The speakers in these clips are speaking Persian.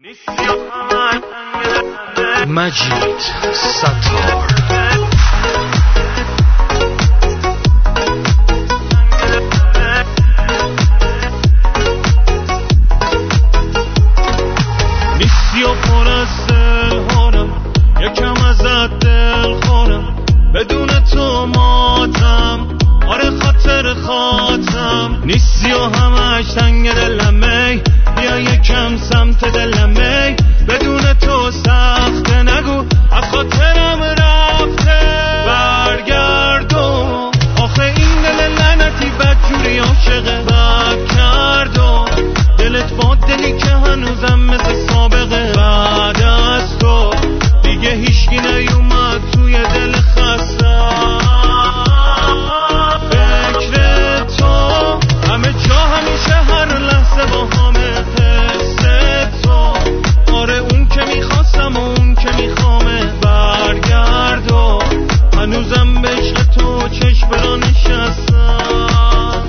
مجید ستار نیستی و پر از دلهارم، یکم ازت دل خورم، بدون تو ماتم، آره خاطر خاطم. نیستی و همش تنگ دلمه، بیا یکم سمت دلمه، بدون تو سخته، نگو از خاطرم رفته. برگردم آخه این دل لعنتی بدجوری عاشقه، بد کردم دلت با دلی که هنوزم مثل سابقه. بعد از تو دیگه هیچکی نیومد توی دل خستم. فکر تو همه جا، همیشه هر لحظه با همه حس تو، آره اون که میخواستم و اون که میخوامه. برگرد و هنوزم به عشق تو چشم برا نشستم.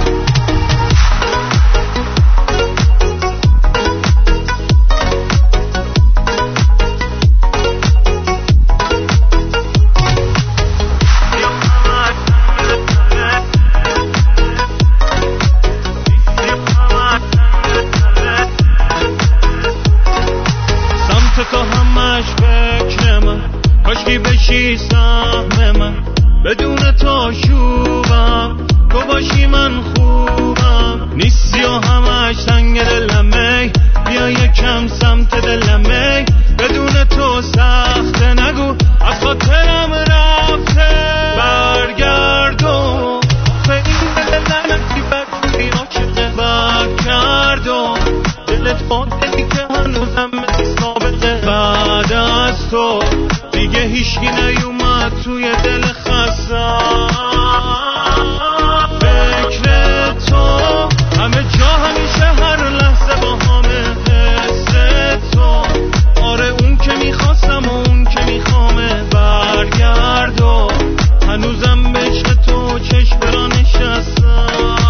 تو همش فکر من، کاشکی بشی سهم من، بدون تو شوبم، تو باشی من خوبم. نیستی و همش تنگ دلمه، بیا یکم سمت دلمه، بدون تو سخته، نگو از خاطرم رفته. برگردم آخه این دل لعنتی بدجوری عاشقه، بد کردم دلت با دلی که هنوزم مثل سابقه. بعد از تو دیگه هیچکی نیومد توی دل خستم. فکر تو همه جا، همیشه هر لحظه با همه حس تو، آره اون که میخواستم و اون که میخوامه. برگرد و هنوزم به عشق تو چشم برا نشستم.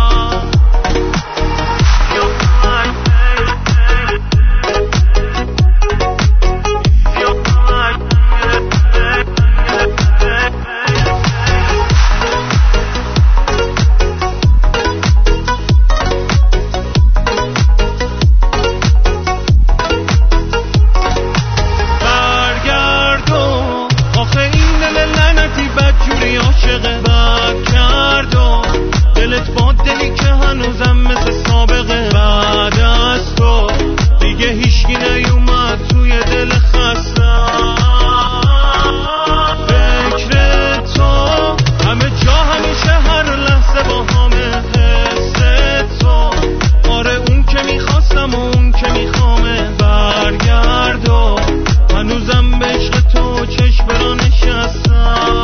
بدجوری عاشقه، بد کردم دلت با دلی که هنوزم مثل سابقه. بعد از تو دیگه هیچکی نیومد توی دل خستم. فکر تو همه جا، همیشه هر لحظه با همه حس تو، آره اون که میخواستم و اون که میخوامه. برگرد و هنوزم به عشق تو چشم برا نشستم.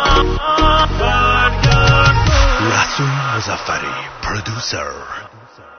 رسول مظفری پرودوسر.